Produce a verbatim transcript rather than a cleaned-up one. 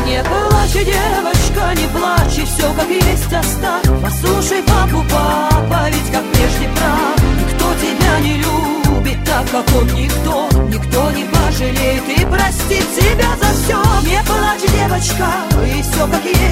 Не плачь, девочка, не плачь, и все как есть оставь. Послушай папу, папа, ведь как прежде прав. Никто тебя не любит так, как он, никто. Никто не пожалеет и простит тебя за все. Не плачь, девочка, и все как есть